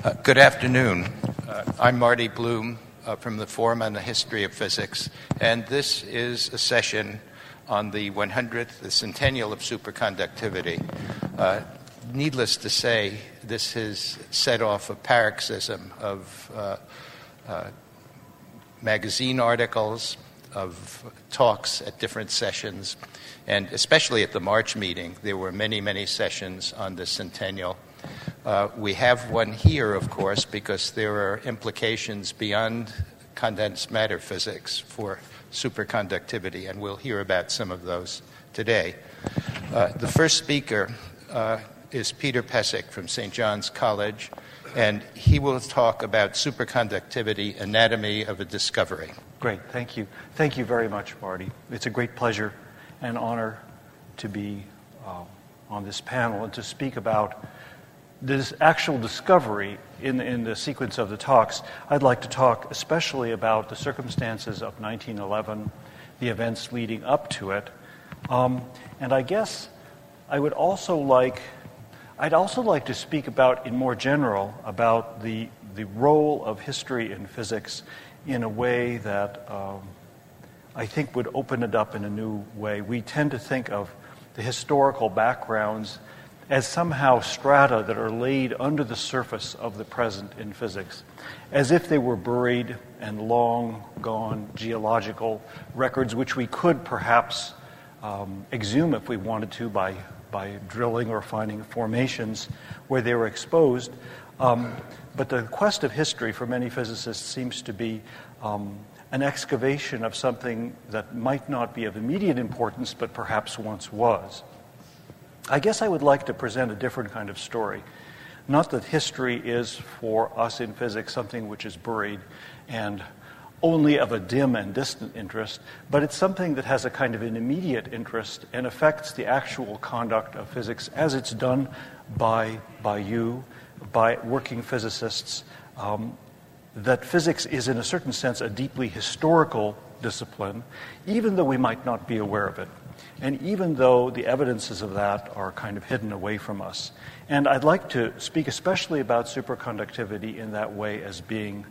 Good afternoon. I'm Marty Bloom from the Forum on the History of Physics, and this is a session on the 100th, the centennial of superconductivity. Needless to say, this has set off a paroxysm of magazine articles, of talks at different sessions, and especially at the March meeting, there were many, many sessions on the centennial. We have one here, of course, because there are implications beyond condensed matter physics for superconductivity, and we'll hear about some of those today. The first speaker is Peter Pesek from St. John's College, and he will talk about superconductivity, anatomy of a discovery. Great, thank you. Thank you very much, Marty. It's a great pleasure and honor to be on this panel and to speak about this actual discovery in the sequence of the talks. I'd like to talk especially about the circumstances of 1911, the events leading up to it, and I guess I'd also like to speak about, in more general, about the role of history in physics in a way that I think would open it up in a new way. We tend to think of the historical backgrounds as somehow strata that are laid under the surface of the present in physics, as if they were buried and long gone geological records which we could perhaps exhume if we wanted to by drilling or finding formations where they were exposed. But the quest of history for many physicists seems to be an excavation of something that might not be of immediate importance but perhaps once was. I guess I would like to present a different kind of story. Not that history is, for us in physics, something which is buried and only of a dim and distant interest, but it's something that has a kind of an immediate interest and affects the actual conduct of physics as it's done by you, by working physicists, that physics is, in a certain sense, a deeply historical discipline, even though we might not be aware of it. And even though the evidences of that are kind of hidden away from us. And I'd like to speak especially about superconductivity in that way as being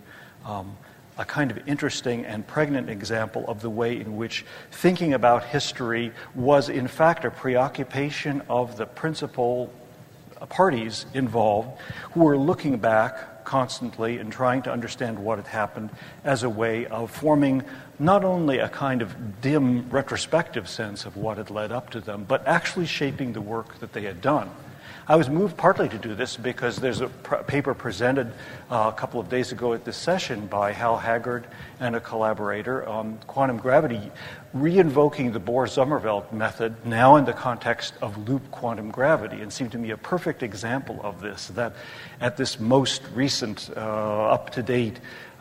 a kind of interesting and pregnant example of the way in which thinking about history was in fact a preoccupation of the principal parties involved who were looking back constantly and trying to understand what had happened as a way of forming not only a kind of dim retrospective sense of what had led up to them, but actually shaping the work that they had done. I was moved partly to do this because there's a paper presented a couple of days ago at this session by Hal Haggard and a collaborator on quantum gravity, reinvoking the Bohr-Sommerfeld method now in the context of loop quantum gravity, and seemed to me a perfect example of this, that at this most recent, up-to-date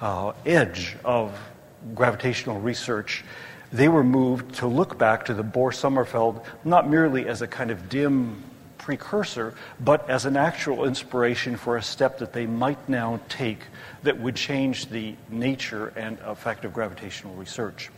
edge of gravitational research, they were moved to look back to the Bohr-Sommerfeld not merely as a kind of dim precursor, but as an actual inspiration for a step that they might now take that would change the nature and effect of gravitational research.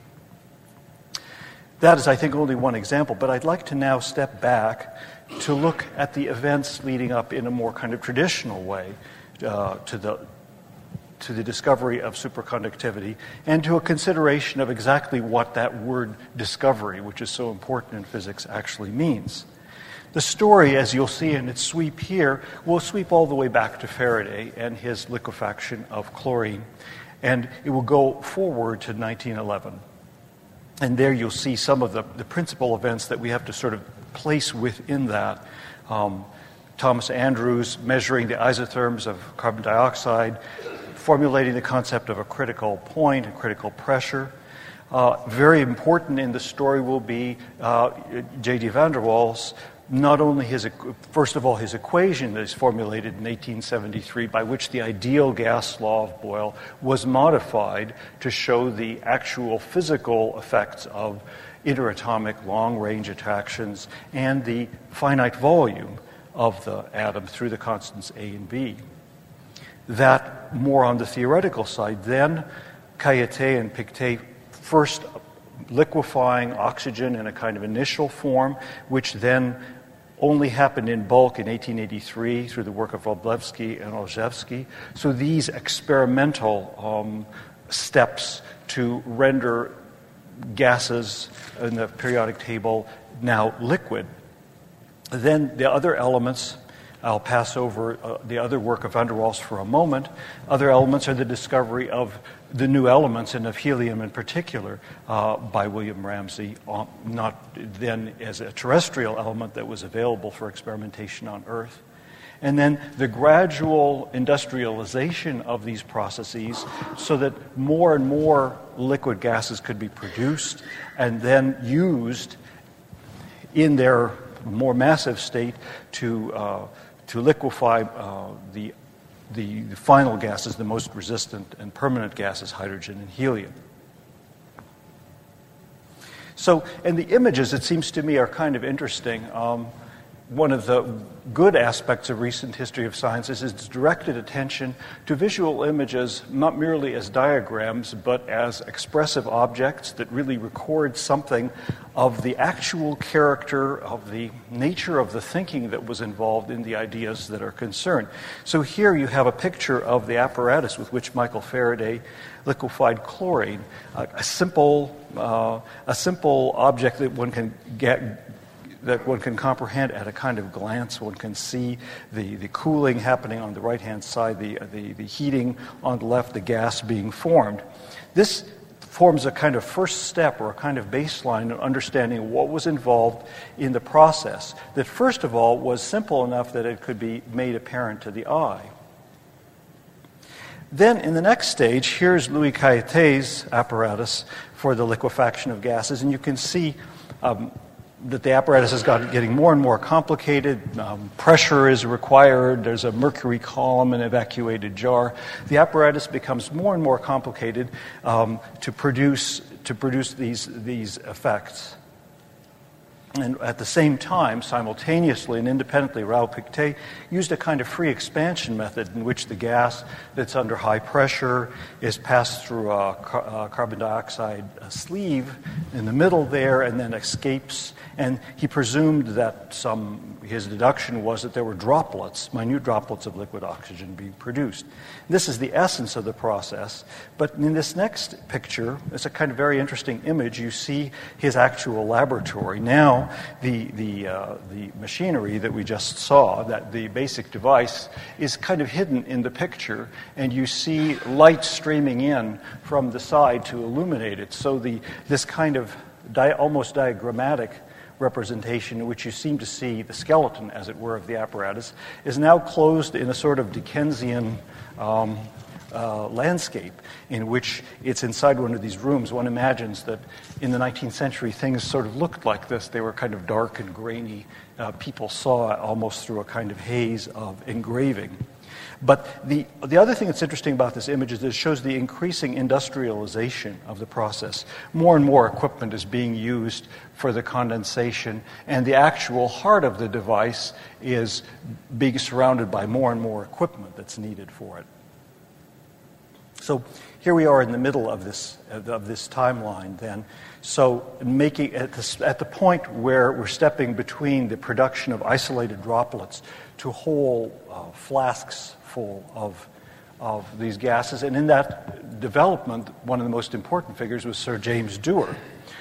That is, I think, only one example, but I'd like to now step back to look at the events leading up in a more kind of traditional way to the discovery of superconductivity and to a consideration of exactly what that word discovery, which is so important in physics, actually means. The story, as you'll see in its sweep here, will sweep all the way back to Faraday and his liquefaction of chlorine, and it will go forward to 1911. And there you'll see some of the principal events that we have to sort of place within that. Thomas Andrews measuring the isotherms of carbon dioxide, formulating the concept of a critical point, a critical pressure. Very important in the story will be J.D. van der Waals, not only first of all, his equation that is formulated in 1873, by which the ideal gas law of Boyle was modified to show the actual physical effects of interatomic long-range attractions and the finite volume of the atom through the constants A and B. That more on the theoretical side. Then Cailletet and Pictet first liquefying oxygen in a kind of initial form, which then only happened in bulk in 1883 through the work of Wroblewski and Olszewski. So these experimental steps to render gases in the periodic table now liquid. Then the other elements, I'll pass over the other work of van der Waals for a moment. Other elements are the discovery of the new elements, and of helium in particular, by William Ramsay, not then as a terrestrial element that was available for experimentation on Earth. And then the gradual industrialization of these processes so that more and more liquid gases could be produced and then used in their more massive state to liquefy the final gases, the most resistant and permanent gases, hydrogen and helium. So, and the images, it seems to me, are kind of interesting. One of the good aspects of recent history of science is its directed attention to visual images, not merely as diagrams, but as expressive objects that really record something of the actual character, of the nature of the thinking that was involved in the ideas that are concerned. So here you have a picture of the apparatus with which Michael Faraday liquefied chlorine, a simple object that one can comprehend at a kind of glance. One can see the cooling happening on the right-hand side, the heating on the left, the gas being formed. This forms a kind of first step or a kind of baseline in understanding what was involved in the process that, first of all, was simple enough that it could be made apparent to the eye. Then, in the next stage, here's Louis Cailletet's apparatus for the liquefaction of gases, and you can see that the apparatus is getting more and more complicated. Pressure is required. There's a mercury column, an evacuated jar. The apparatus becomes more and more complicated to produce these effects. And at the same time, simultaneously and independently, Raoul Pictet used a kind of free expansion method in which the gas that's under high pressure is passed through a carbon dioxide sleeve in the middle there and then escapes. And he presumed that his deduction was that there were droplets, minute droplets of liquid oxygen being produced. This is the essence of the process. But in this next picture, it's a kind of very interesting image. You see his actual laboratory. Now, the machinery that we just saw, that the basic device, is kind of hidden in the picture, and you see light streaming in from the side to illuminate it. So this kind of almost diagrammatic representation in which you seem to see the skeleton, as it were, of the apparatus, is now closed in a sort of Dickensian landscape in which it's inside one of these rooms. One imagines that in the 19th century things sort of looked like this. They were kind of dark and grainy. People saw almost through a kind of haze of engraving. But the other thing that's interesting about this image is that it shows the increasing industrialization of the process. More and more equipment is being used for the condensation, and the actual heart of the device is being surrounded by more and more equipment that's needed for it. So here we are in the middle of this timeline then. So making at the point where we're stepping between the production of isolated droplets to whole flasks full of these gases. And in that development, one of the most important figures was Sir James Dewar,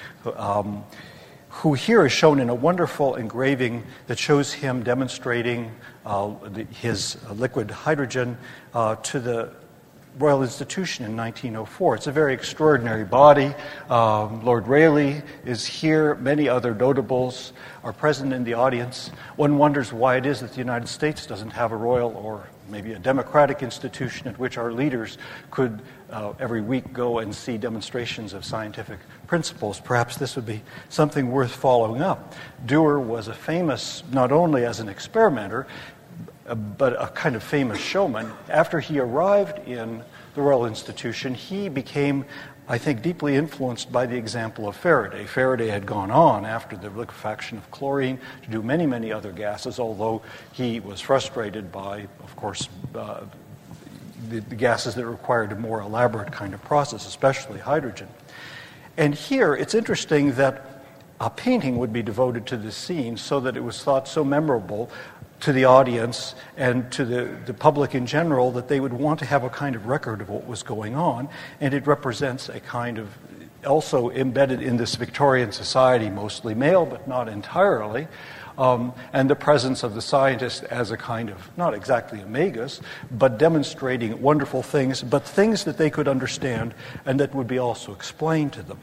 who here is shown in a wonderful engraving that shows him demonstrating his liquid hydrogen to the Royal Institution in 1904. It's a very extraordinary body. Lord Rayleigh is here. Many other notables are present in the audience. One wonders why it is that the United States doesn't have a royal or maybe a democratic institution at which our leaders could every week go and see demonstrations of scientific principles. Perhaps this would be something worth following up. Dewar was a famous, not only as an experimenter, but a kind of famous showman. After he arrived in the Royal Institution, he became, I think, deeply influenced by the example of Faraday. Faraday had gone on after the liquefaction of chlorine to do many, many other gases, although he was frustrated by, of course, the gases that required a more elaborate kind of process, especially hydrogen. And here, it's interesting that a painting would be devoted to the scene so that it was thought so memorable to the audience and to the public in general that they would want to have a kind of record of what was going on. And it represents a kind of, also embedded in this Victorian society, mostly male, but not entirely, and the presence of the scientist as a kind of, not exactly a magus, but demonstrating wonderful things, but things that they could understand and that would be also explained to them.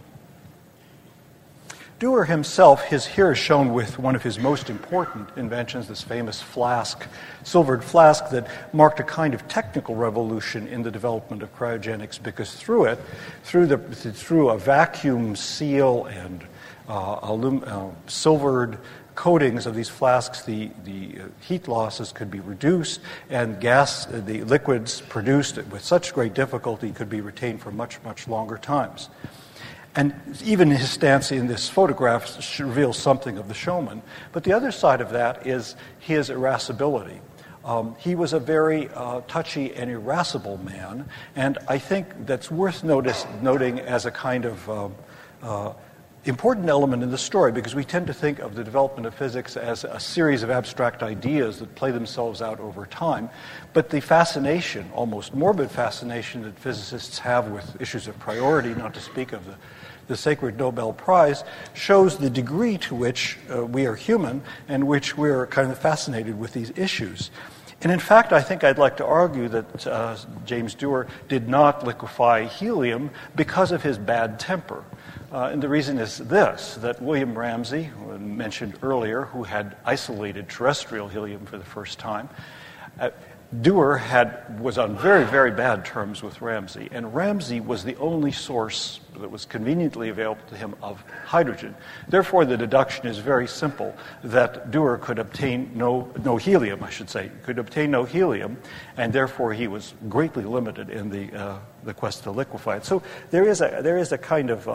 Dewar himself is here shown with one of his most important inventions, this famous flask, silvered flask that marked a kind of technical revolution in the development of cryogenics, because through it, through a vacuum seal and silvered coatings of these flasks, the heat losses could be reduced, and the liquids produced with such great difficulty could be retained for much, much longer times. And even his stance in this photograph reveals something of the showman. But the other side of that is his irascibility. He was a very touchy and irascible man, and I think that's worth noting as a kind of important element in the story, because we tend to think of the development of physics as a series of abstract ideas that play themselves out over time. But the fascination, almost morbid fascination, that physicists have with issues of priority, not to speak of the sacred Nobel Prize, shows the degree to which we are human and which we're kind of fascinated with these issues. And in fact, I think I'd like to argue that James Dewar did not liquefy helium because of his bad temper. And the reason is this, that William Ramsay, who I mentioned earlier, who had isolated terrestrial helium for the first time, Dewar was on very, very bad terms with Ramsay, and Ramsay was the only source that was conveniently available to him of hydrogen. Therefore, the deduction is very simple, that Dewar could obtain no helium, could obtain no helium, and therefore he was greatly limited in the quest to liquefy it. So there is a kind of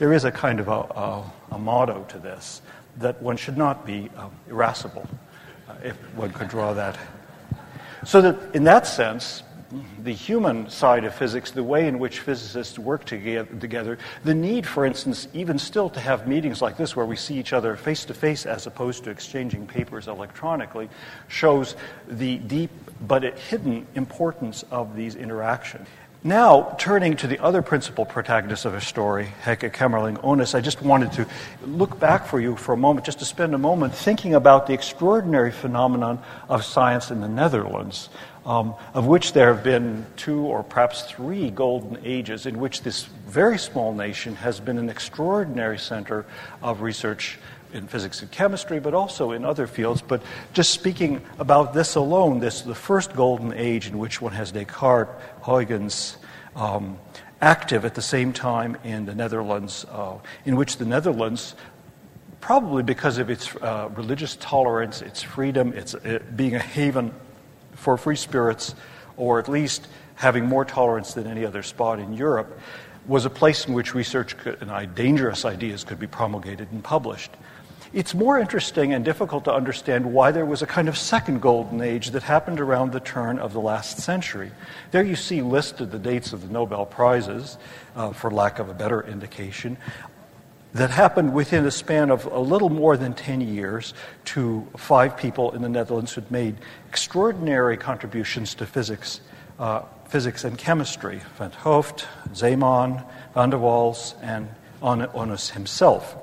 a motto to this, that one should not be irascible, if one could draw that. So that in that sense, the human side of physics, the way in which physicists work together, the need, for instance, even still to have meetings like this where we see each other face to face as opposed to exchanging papers electronically, shows the deep but hidden importance of these interactions. Now, turning to the other principal protagonist of a story, Heike Kamerlingh-Onnes, I just wanted to look back for you for a moment, just to spend a moment thinking about the extraordinary phenomenon of science in the Netherlands, of which there have been 2 or perhaps 3 golden ages in which this very small nation has been an extraordinary center of research in physics and chemistry, but also in other fields. But just speaking about this alone, this is the first golden age in which one has Descartes, Huygens, active at the same time in the Netherlands, in which the Netherlands, probably because of its religious tolerance, its freedom, its being a haven for free spirits, or at least having more tolerance than any other spot in Europe, was a place in which research and dangerous ideas could be promulgated and published. It's more interesting and difficult to understand why there was a kind of second golden age that happened around the turn of the last century. There you see listed the dates of the Nobel Prizes, for lack of a better indication, that happened within a span of a little more than 10 years to 5 people in the Netherlands who had made extraordinary contributions to physics and chemistry: Van 't Hooft, Zeeman, van der Waals, and Onnes himself.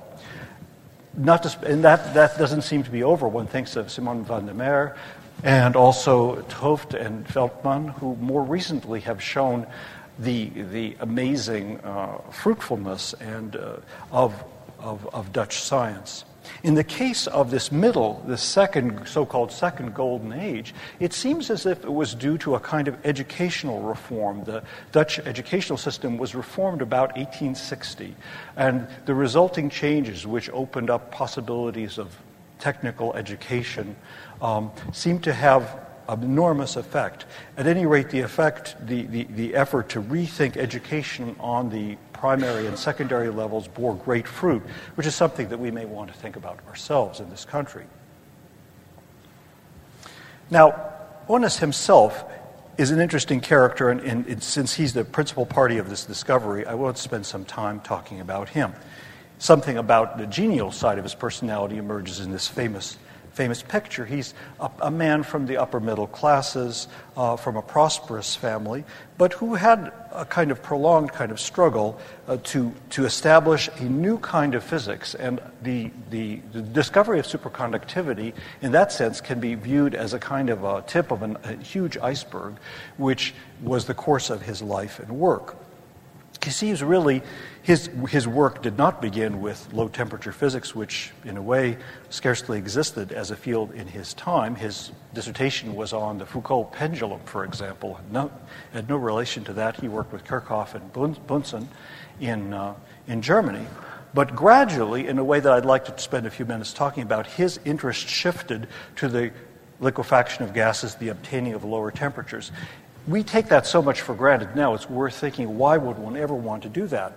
And that doesn't seem to be over. One thinks of Simon van der Meer and also 't Hooft and Veltman, who more recently have shown the amazing fruitfulness and of Dutch science. In the case of this so-called second golden age, it seems as if it was due to a kind of educational reform. The Dutch educational system was reformed about 1860, and the resulting changes, which opened up possibilities of technical education, seemed to have an enormous effect. At any rate, the effort to rethink education on the primary and secondary levels bore great fruit, which is something that we may want to think about ourselves in this country. Now, Onnes himself is an interesting character, and since he's the principal party of this discovery, I want to spend some time talking about him. something about the genial side of his personality emerges in this famous picture. He's a man from the upper middle classes, from a prosperous family, but who had a kind of prolonged kind of struggle to establish a new kind of physics. And the discovery of superconductivity, in that sense, can be viewed as a kind of a tip of a huge iceberg, which was the course of his life and work. He sees really his work did not begin with low-temperature physics, which, in a way, scarcely existed as a field in his time. His dissertation was on the Foucault pendulum, for example. Had no relation to that. He worked with Kirchhoff and Bunsen in Germany. But gradually, in a way that I'd like to spend a few minutes talking about, his interest shifted to the liquefaction of gases, the obtaining of lower temperatures. We take that so much for granted now, it's worth thinking, why would one ever want to do that?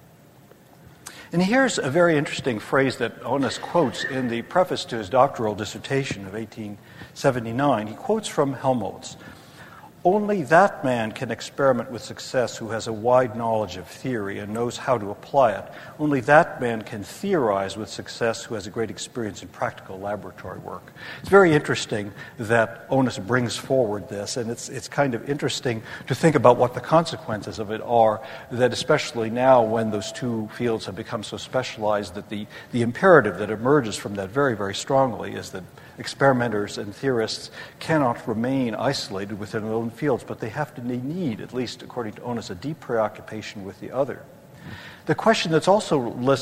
And here's a very interesting phrase that Onnes quotes in the preface to his doctoral dissertation of 1879. He quotes from Helmholtz. Only that man can experiment with success who has a wide knowledge of theory and knows how to apply it. Only that man can theorize with success who has a great experience in practical laboratory work. It's very interesting that Onnes brings forward this, and it's kind of interesting to think about what the consequences of it are, that especially now when those two fields have become so specialized, that the imperative that emerges from that very, very strongly is that experimenters and theorists cannot remain isolated within their own fields, but they need, at least according to Onnes, a deep preoccupation with the other. The question that's also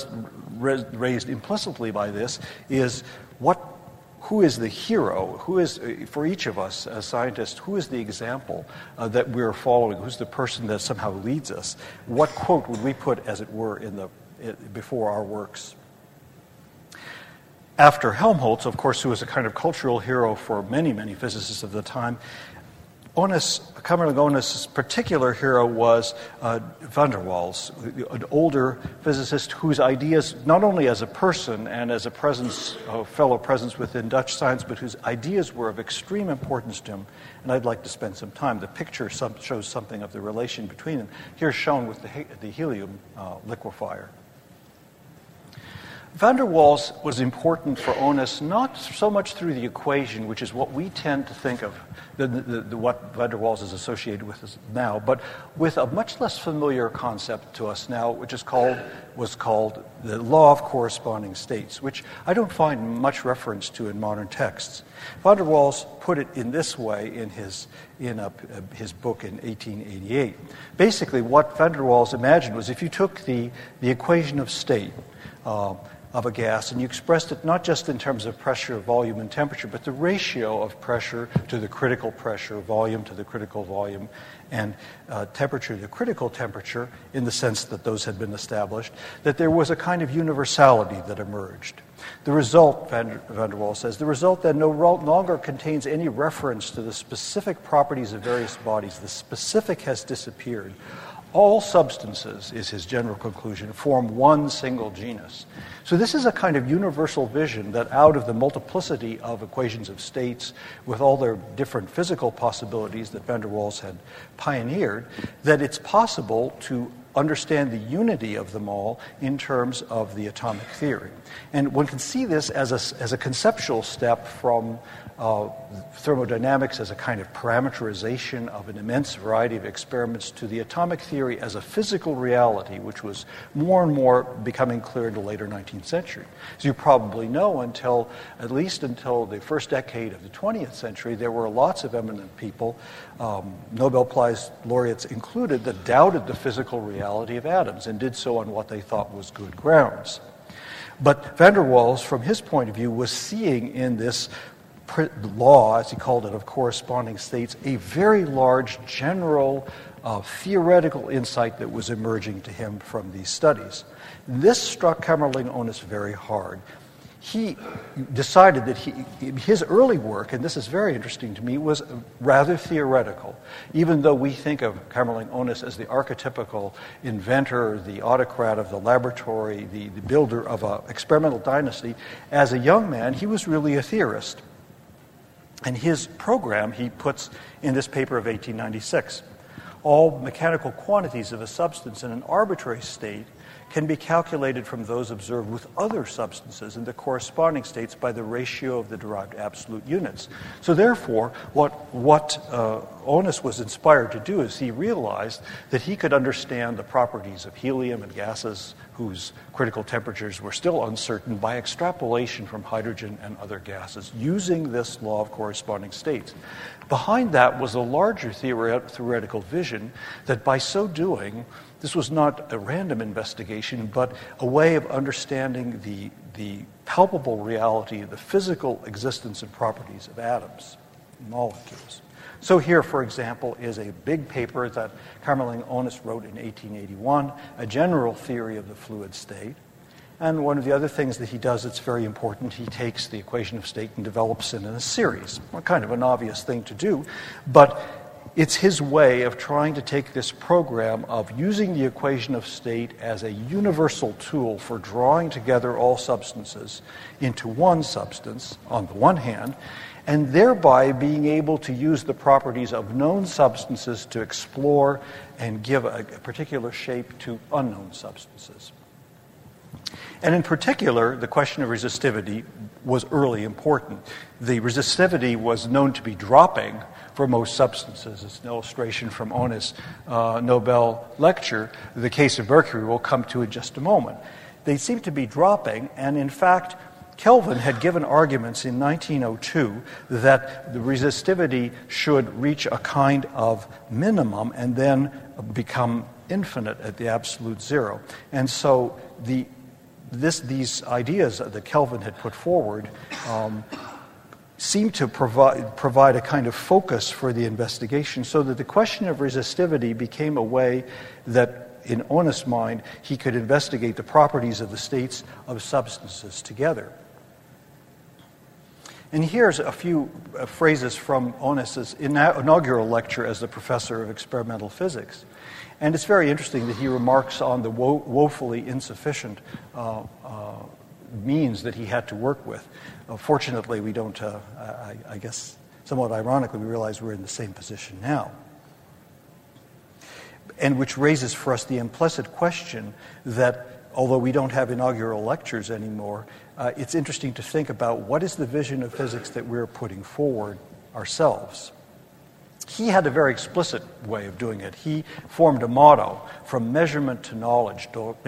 raised implicitly by this is who is the hero? Who is, for each of us as scientists, who is the example that we're following? Who's the person that somehow leads us? What quote would we put, as it were, before our works? After Helmholtz, of course, who was a kind of cultural hero for many, many physicists of the time, Kamerlingh Onnes' particular hero was van der Waals, an older physicist whose ideas, not only as a person and as a fellow presence within Dutch science, but whose ideas were of extreme importance to him. And I'd like to spend some time. The picture shows something of the relation between them. Here's shown with the helium liquefier. Van der Waals was important for Onnes not so much through the equation, which is what we tend to think of, what van der Waals is associated with now, but with a much less familiar concept to us now, which was called the law of corresponding states, which I don't find much reference to in modern texts. Van der Waals put it in this way in his book in 1888. Basically, what van der Waals imagined was if you took the equation of state of a gas, and you expressed it not just in terms of pressure, volume, and temperature, but the ratio of pressure to the critical pressure, volume to the critical volume, and temperature to the critical temperature, in the sense that those had been established, that there was a kind of universality that emerged. The result, van der Waals says, the result then no longer contains any reference to the specific properties of various bodies. The specific has disappeared. All substances, is his general conclusion, form one single genus. So this is a kind of universal vision that out of the multiplicity of equations of states with all their different physical possibilities that van der Waals had pioneered, that it's possible to understand the unity of them all in terms of the atomic theory. And one can see this as a conceptual step from thermodynamics as a kind of parameterization of an immense variety of experiments to the atomic theory as a physical reality, which was more and more becoming clear in the later 19th century. As you probably know, at least until the first decade of the 20th century, there were lots of eminent people, Nobel Prize laureates included, that doubted the physical reality of atoms and did so on what they thought was good grounds. But van der Waals, from his point of view, was seeing in this law, as he called it, of corresponding states, a very large general theoretical insight that was emerging to him from these studies. This struck Kamerlingh Onnes very hard. He decided that his early work, and this is very interesting to me, was rather theoretical. Even though we think of Kamerlingh Onnes as the archetypical inventor, the autocrat of the laboratory, the builder of an experimental dynasty, as a young man, he was really a theorist. And his program he puts in this paper of 1896. All mechanical quantities of a substance in an arbitrary state can be calculated from those observed with other substances in the corresponding states by the ratio of the derived absolute units. So therefore, what Onnes was inspired to do is he realized that he could understand the properties of helium and gases whose critical temperatures were still uncertain by extrapolation from hydrogen and other gases using this law of corresponding states. Behind that was a larger theoretical vision that by so doing, this was not a random investigation, but a way of understanding the palpable reality of the physical existence and properties of atoms, molecules. So here, for example, is a big paper that Kamerlingh Onnes wrote in 1881, A General Theory of the Fluid State. And one of the other things that he does that's very important, he takes the equation of state and develops it in a series. Well, kind of an obvious thing to do, but it's his way of trying to take this program of using the equation of state as a universal tool for drawing together all substances into one substance, on the one hand, and thereby being able to use the properties of known substances to explore and give a particular shape to unknown substances. And in particular, the question of resistivity was early important. The resistivity was known to be dropping for most substances. It's an illustration from Onnes' Nobel lecture. The case of mercury we'll come to in just a moment. They seem to be dropping, and in fact, Kelvin had given arguments in 1902 that the resistivity should reach a kind of minimum and then become infinite at the absolute zero. And so these ideas that Kelvin had put forward seemed to provide a kind of focus for the investigation, so that the question of resistivity became a way that, in Onnes' mind, he could investigate the properties of the states of substances together. And here's a few phrases from Onnes' inaugural lecture as the professor of experimental physics. And it's very interesting that he remarks on the woefully insufficient means that he had to work with. Fortunately, we don't, I guess, somewhat ironically, we realize we're in the same position now. And which raises for us the implicit question that, although we don't have inaugural lectures anymore, it's interesting to think about what is the vision of physics that we're putting forward ourselves. He had a very explicit way of doing it. He formed a motto, from measurement to knowledge, tot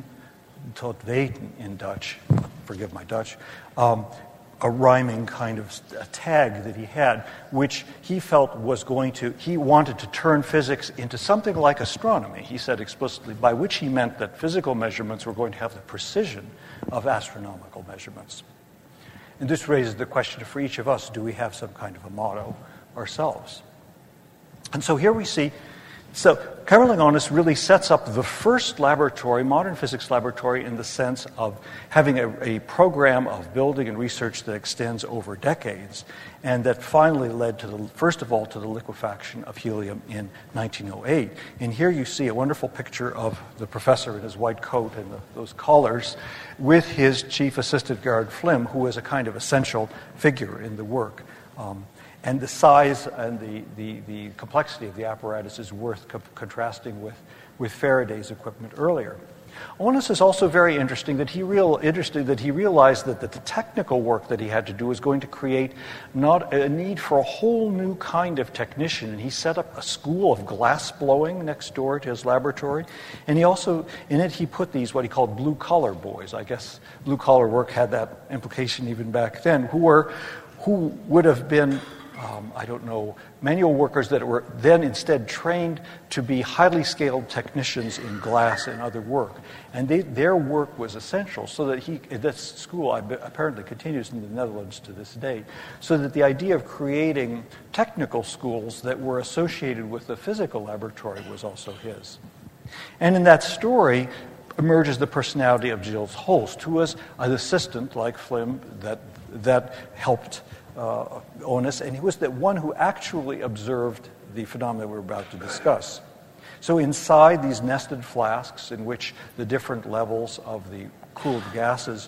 weten in Dutch, forgive my Dutch, a rhyming kind of a tag that he had, which he felt he wanted to turn physics into something like astronomy, he said explicitly, by which he meant that physical measurements were going to have the precision of astronomical measurements. And this raises the question for each of us, do we have some kind of a motto ourselves? And so here we see, Kamerlingh Onnes really sets up the first laboratory, modern physics laboratory, in the sense of having a program of building and research that extends over decades, and that finally led to first of all to the liquefaction of helium in 1908. And here you see a wonderful picture of the professor in his white coat and those collars with his chief assistant Gerard Flimm, who is a kind of essential figure in the work. And the size and the complexity of the apparatus is worth contrasting with Faraday's equipment earlier. Onnes is also very interesting that he realized that the technical work that he had to do was going to create not a need for a whole new kind of technician. And he set up a school of glass blowing next door to his laboratory. And he also, in it, he put these, what he called blue-collar boys. I guess blue-collar work had that implication even back then, who would have been manual workers that were then instead trained to be highly scaled technicians in glass and other work. And their work was essential, so that this school apparently continues in the Netherlands to this day, so that the idea of creating technical schools that were associated with the physical laboratory was also his. And in that story emerges the personality of Giles Holst, who was an assistant like Flimm that helped Onnes, and he was the one who actually observed the phenomena we're about to discuss. So inside these nested flasks in which the different levels of the cooled gases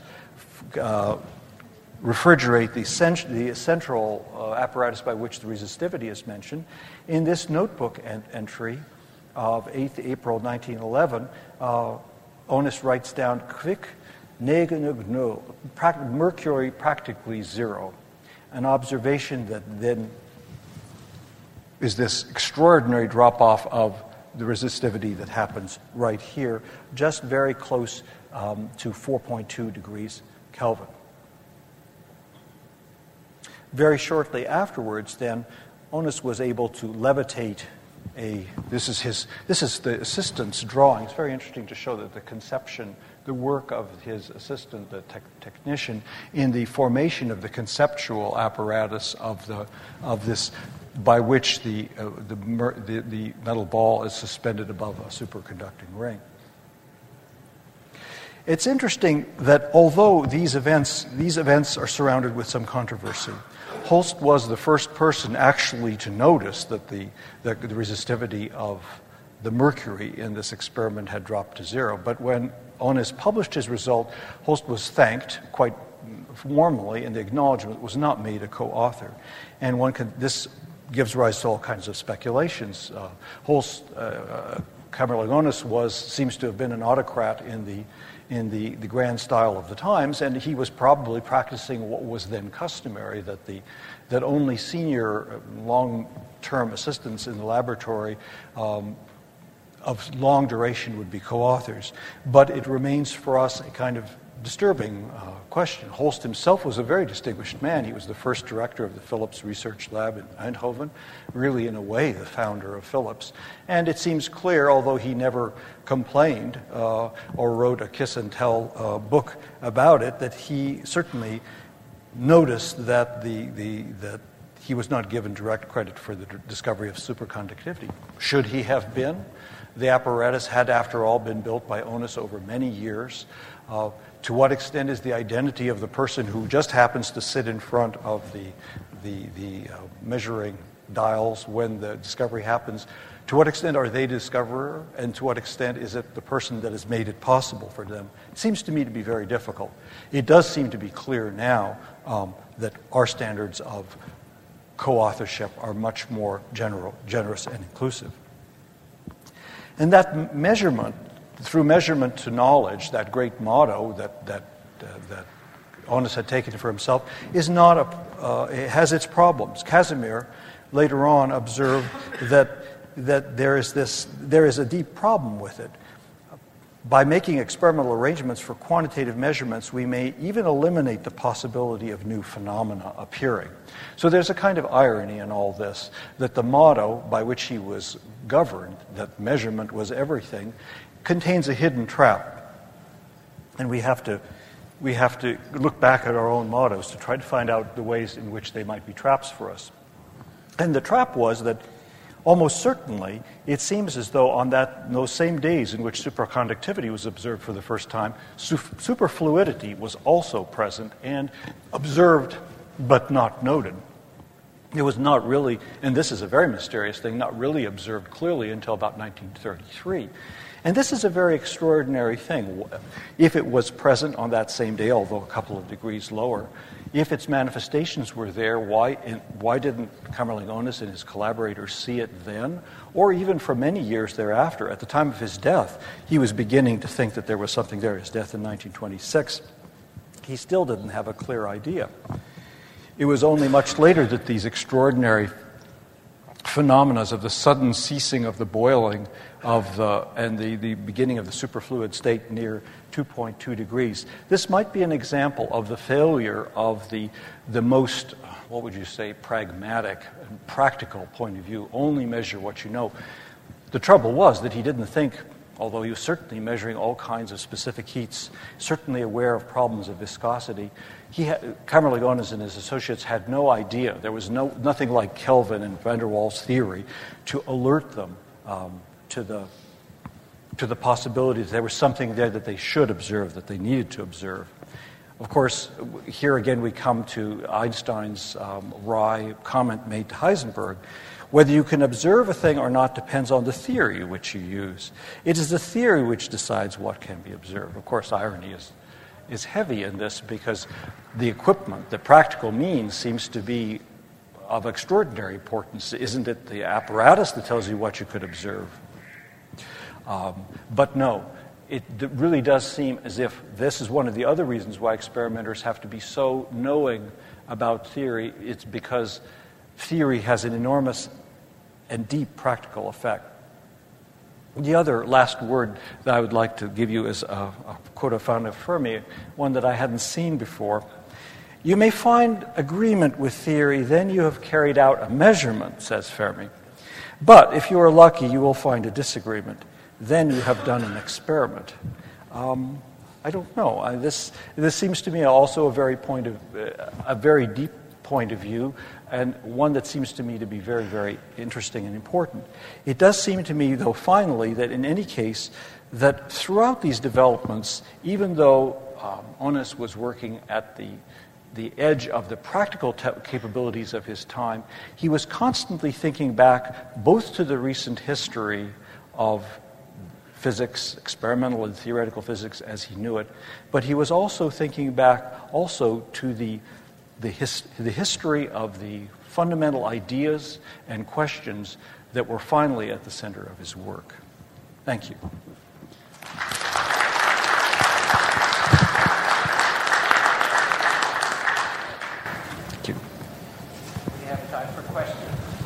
refrigerate the central apparatus by which the resistivity is mentioned, in this notebook entry of 8th April 1911, Onus writes down, quick, no, mercury practically zero. An observation that then is this extraordinary drop-off of the resistivity that happens right here, just very close to 4.2 degrees Kelvin. Very shortly afterwards, then, Onus was able to levitate this is the assistant's drawing. It's very interesting to show that the conception, the work of his assistant, the technician, in the formation of the conceptual apparatus of this, by which the metal ball is suspended above a superconducting ring. It's interesting that although these events are surrounded with some controversy, Holst was the first person actually to notice that the resistivity of the mercury in this experiment had dropped to zero. But when Onus published his result, Holst was thanked quite warmly, and the acknowledgement was not made a co-author. And this gives rise to all kinds of speculations. Holst, Kamerlingh Onnes seems to have been an autocrat in the grand style of the times, and he was probably practicing what was then customary, that only senior long-term assistants in the laboratory of long duration would be co-authors. But it remains for us a kind of disturbing question. Holst himself was a very distinguished man. He was the first director of the Philips Research Lab in Eindhoven, really, in a way, the founder of Philips. And it seems clear, although he never complained or wrote a kiss-and-tell book about it, that he certainly noticed that that he was not given direct credit for the discovery of superconductivity. Should he have been? The apparatus had, after all, been built by Onnes over many years. To what extent is the identity of the person who just happens to sit in front of the measuring dials when the discovery happens, to what extent are they the discoverer, and to what extent is it the person that has made it possible for them? It seems to me to be very difficult. It does seem to be clear now that our standards of co-authorship are much more generous and inclusive. And that measurement, through measurement to knowledge, that great motto that Onnes had taken for himself, is not it has its problems. Casimir later on observed that there is a deep problem with it. By making experimental arrangements for quantitative measurements, we may even eliminate the possibility of new phenomena appearing. So there's a kind of irony in all this, that the motto by which he was governed, that measurement was everything, contains a hidden trap. And we have to look back at our own mottos to try to find out the ways in which they might be traps for us. And the trap was that almost certainly, it seems as though on those same days in which superconductivity was observed for the first time, superfluidity was also present and observed but not noted. It was not really, and this is a very mysterious thing, not really observed clearly until about 1933. And this is a very extraordinary thing. If it was present on that same day, although a couple of degrees lower, if its manifestations were there, why didn't Kamerlingh Onnes and his collaborators see it then? Or even for many years thereafter. At the time of his death, he was beginning to think that there was something there. His death in 1926. He still didn't have a clear idea. It was only much later that these extraordinary phenomena of the sudden ceasing of the boiling and the beginning of the superfluid state near 2.2 degrees. This might be an example of the failure of the most, what would you say, pragmatic and practical point of view. Only measure what you know. The trouble was that he didn't think, although he was certainly measuring all kinds of specific heats, certainly aware of problems of viscosity, Kamerlingh Onnes and his associates had no idea. There was nothing like Kelvin and van der Waals theory to alert them to the possibility that there was something there that they should observe, that they needed to observe. Of course, here again we come to Einstein's wry comment made to Heisenberg. Whether you can observe a thing or not depends on the theory which you use. It is the theory which decides what can be observed. Of course, irony is heavy in this because the equipment, the practical means, seems to be of extraordinary importance. Isn't it the apparatus that tells you what you could observe? But no, it really does seem as if this is one of the other reasons why experimenters have to be so knowing about theory. It's because theory has an enormous and deep practical effect. The other last word that I would like to give you is a quote I found of Fermi, one that I hadn't seen before. You may find agreement with theory, then you have carried out a measurement, says Fermi. But if you are lucky, you will find a disagreement. Then you have done an experiment. I don't know. This seems to me also a very deep point of view, and one that seems to me to be very, very interesting and important. It does seem to me, though, finally, that in any case, that throughout these developments, even though Onnes was working at the edge of the practical capabilities of his time, he was constantly thinking back both to the recent history of physics, experimental and theoretical physics as he knew it, but he was also thinking back also to the history of the fundamental ideas and questions that were finally at the center of his work. Thank you. Thank you. We have time for questions.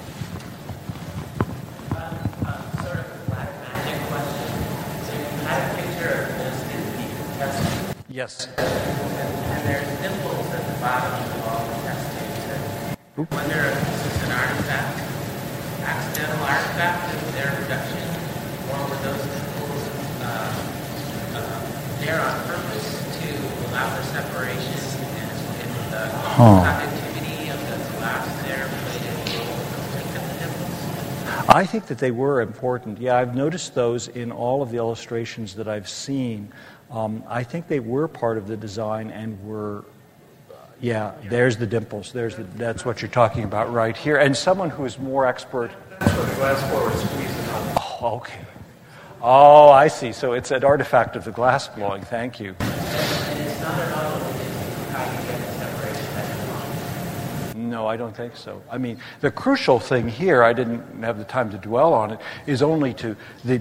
Sort of a pragmatic question. So you had a picture of this in the test. Yes. And there's dimples at the bottom of all the test tubes. I wonder if this is an artifact, accidental artifact of their production, or were those dimples there on purpose to allow for separation and the conductivity of the glass there played a role in the dimples? I think that they were important. Yeah, I've noticed those in all of the illustrations that I've seen. I think they were part of the design and were, there's the dimples. That's what you're talking about right here. And someone who is more expert. That's what the glass blower is squeezing out. Oh, okay. Oh, I see. So it's an artifact of the glass blowing. Thank you. And it's not at all how you get the separation that you want. No, I don't think so. I mean, the crucial thing here, I didn't have the time to dwell on it, is only to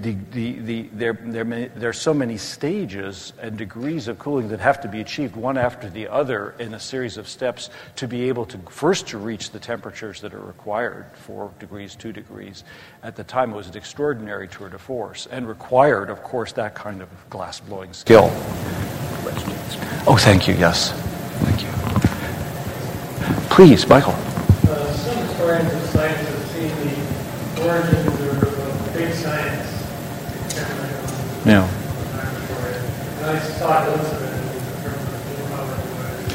there's so many stages and degrees of cooling that have to be achieved one after the other in a series of steps to be able to first to reach the temperatures that are required, 4 degrees, 2 degrees. At the time, it was an extraordinary tour de force and required, of course, that kind of glass blowing skill. Oh, thank you. Yes, thank you. Please, Michael. Some historians of science have seen the origins of big science. Yeah. And I saw most of it in terms of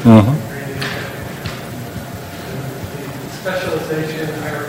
the specialization, higher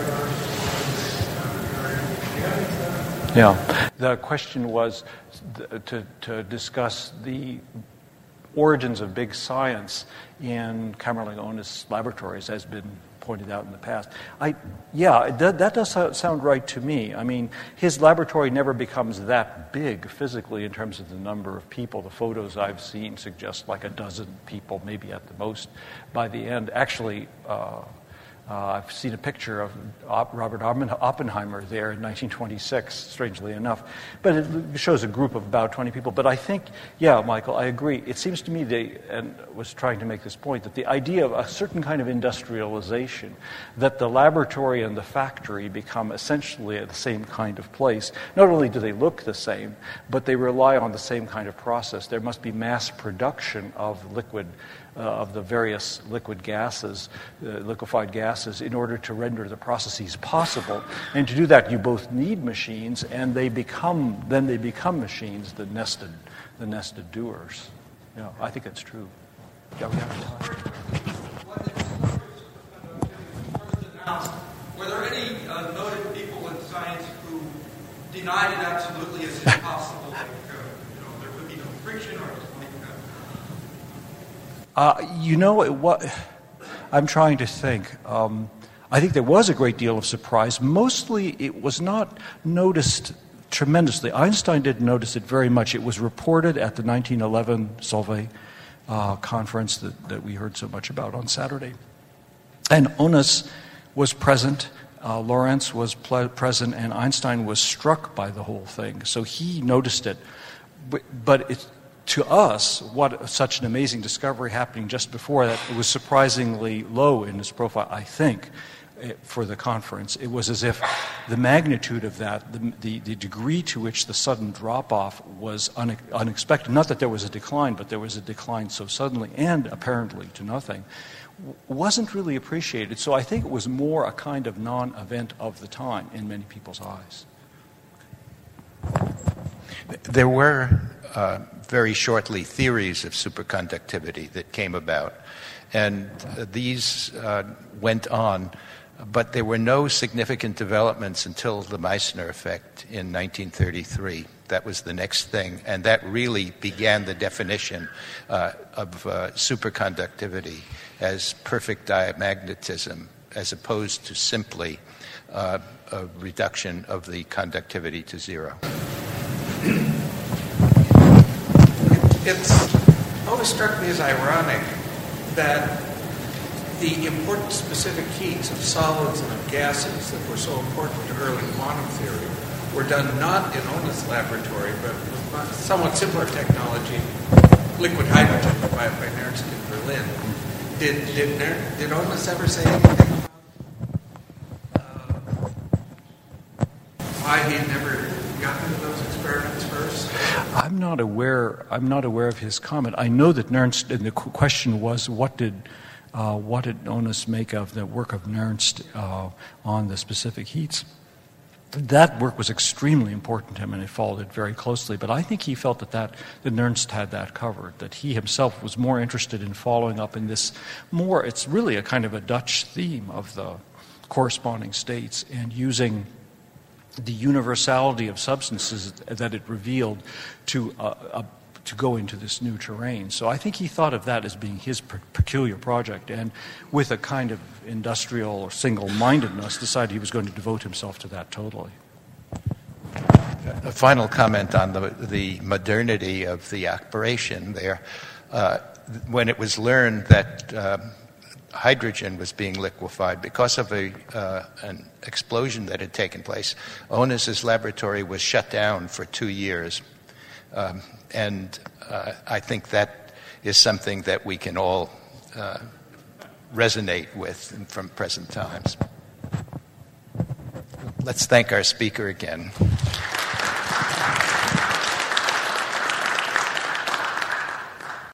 function. Yeah. The question was to discuss the origins of big science in Kamerlingh Onnes laboratories, has been pointed out in the past. That does sound right to me. I mean, his laboratory never becomes that big physically in terms of the number of people. The photos I've seen suggest like a dozen people, maybe at the most, by the end. Actually, I've seen a picture of Robert Oppenheimer there in 1926, strangely enough. But it shows a group of about 20 people. But I think, Michael, I agree. It seems to me, and was trying to make this point, that the idea of a certain kind of industrialization, that the laboratory and the factory become essentially the same kind of place. Not only do they look the same, but they rely on the same kind of process. There must be mass production of of the various liquid gases, liquefied gases, in order to render the processes possible. And to do that, you both need machines, and they become machines, the nested doers. Yeah, I think it's true. Yeah, we have time. When the discoveries first announced, were there any noted people in science who denied it absolutely as impossible? Like, there could be no friction or something like that? I'm trying to think. I think there was a great deal of surprise. Mostly it was not noticed tremendously. Einstein didn't notice it very much. It was reported at the 1911 Solvay conference that we heard so much about on Saturday. And Onnes was present, Lorentz was present, and Einstein was struck by the whole thing. So he noticed it. But to us, what such an amazing discovery happening just before that, it was surprisingly low in its profile, I think, for the conference. It was as if the magnitude of that, the degree to which the sudden drop-off was unexpected. Not that there was a decline, but there was a decline so suddenly and apparently to nothing, wasn't really appreciated. So I think it was more a kind of non-event of the time in many people's eyes. There were very shortly theories of superconductivity that came about, and these went on, but there were no significant developments until the Meissner effect in 1933. That was the next thing, and that really began the definition of superconductivity as perfect diamagnetism, as opposed to simply a reduction of the conductivity to zero. It's always struck me as ironic that the important specific heats of solids and of gases that were so important to early quantum theory were done not in Onus laboratory, but with somewhat similar technology, liquid hydrogen by Nernst in Berlin. Did Onus ever say anything about why he had never gotten into those experiments first? I'm not aware of his comment. I know that Nernst, and the question was, what did Onus make of the work of Nernst on the specific heats? That work was extremely important to him, and he followed it very closely. But I think he felt that Nernst had that covered, that he himself was more interested in following up in this more, it's really a kind of a Dutch theme of the corresponding states, and using the universality of substances that it revealed to go into this new terrain. So I think he thought of that as being his peculiar project, and with a kind of industrial or single-mindedness decided he was going to devote himself to that totally. A final comment on the modernity of the operation there. When it was learned that hydrogen was being liquefied because of an explosion that had taken place, Onus's laboratory was shut down for 2 years. And I think that is something that we can all resonate with from present times. Let's thank our speaker again.